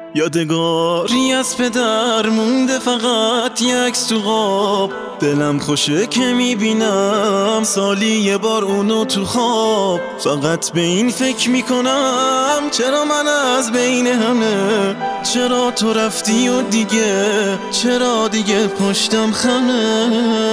یادگاری از پدر مونده، فقط یک عکس تو خواب. دلم خوشه که میبینم سالی یه بار اونو تو خواب. فقط به این فکر میکنم چرا من از بین همه، چرا تو رفتی و چرا دیگه پشتم خمه.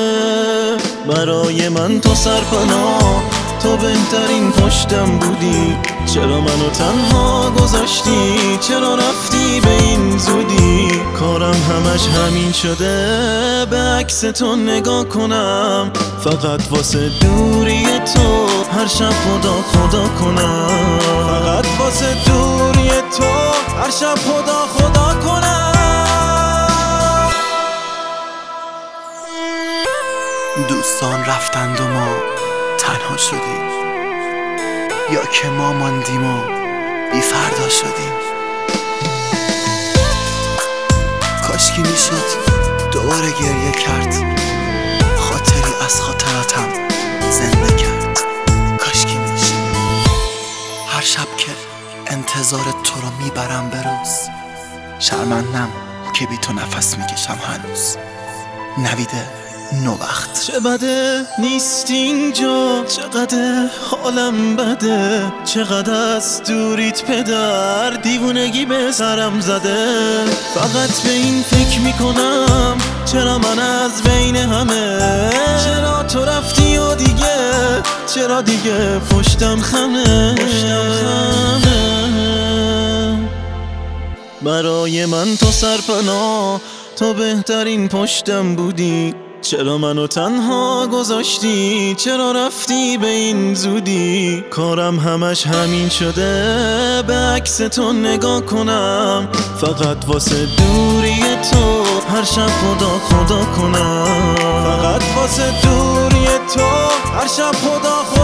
برای من تو سرپناه، تو بهترین پشتم بودی. چرا منو تنها گذاشتی، چرا رفتی به این زودی؟ کارم همش همین شده، به عکس تو نگاه کنم، فقط واسه دوری تو هر شب خدا کنم. فقط واسه دوری تو هر شب خدا کنم. دوستان رفتند و ما تنها شدیم، یا که ما ماندیم و بی فردا شدیم. کاشکی میشد دوباره گریه کرد، خاطری از خاطراتم زنده کرد. کاشکی میشد هر شب که انتظار تو رو میبرم به روز، شرمندم که بی تو نفس میکشم هنوز. نویده نوبخت. چه بده نیست اینجا، چقدر حالم بده، چقدر از دوریت پدر دیوونگی به سرم زده. فقط به این فکر میکنم چرا من از بین همه، چرا تو رفتی و چرا دیگه پشتم خمه. برای من تو سرپناه، تو بهترین پشتم بودی. چرا منو تنها گذاشتی، چرا رفتی به این زودی؟ کارم همش همین شده، به عکس تو نگاه کنم، فقط واسه دوری تو هر شب خدا کنم. فقط واسه دوری تو هر شب خدا